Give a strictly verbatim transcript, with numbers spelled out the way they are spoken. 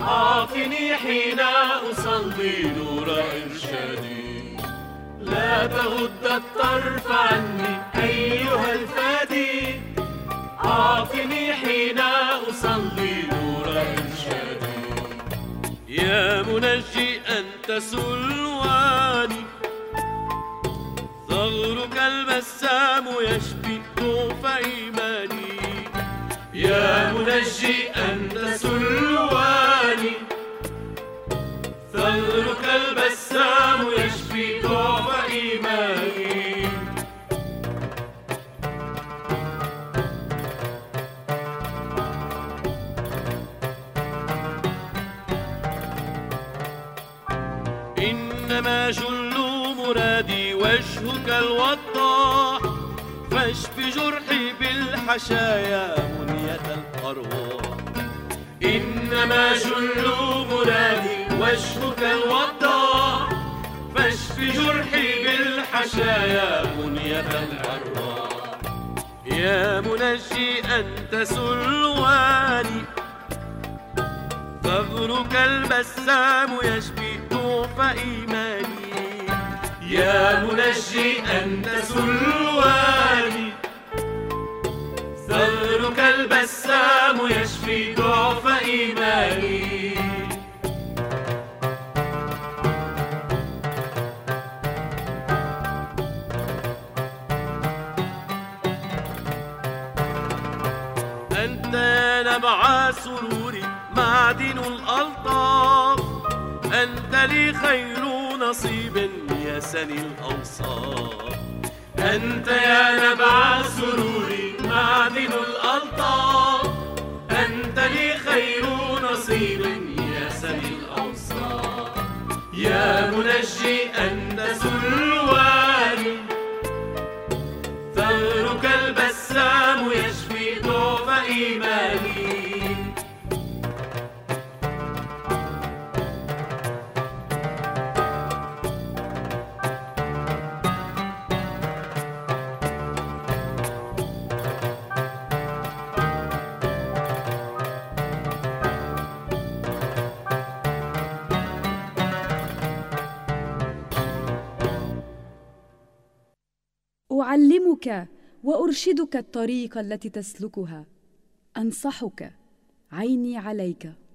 أعطني حين أصلي نور إرشادي، لا تغض الطرف عني أيها الفادي. أعطني حين أصلي نور إرشادي، يا منجي أنت سلواني، ثغرك البسام يشفي ضعف إيماني. يا منجي أنت سلواني، ثغرك البسام يشفي ضعف إيماني. إنما جل مرادي وجهك الوضاح، فاشف جرحي بالحشايا منية الأرواح. إنما جل مرادي وجهك الوضاح، فاشف جرحي بالحشايا منية الأرواح. يا منجي أنت سلواني، ثغرك البسام يشفي ضعف إيماني. يا منجي أنت سلواني، ثغرك البسام يشفي ضعف إيماني. أنت يا نبع سروري معدن الألطاف، أنت لي خير نصيب يا سني الأوصاف. أنت يا نبع سروري معدن الألطاف، أنت لي خير نصيب يا سني الأوصاف. يا منجي أنت سلواني، ثغرك البسام يشفي ضعف إيماني. أعلمك وأرشدك الطريق التي تسلكها، أنصحك، عيني عليك.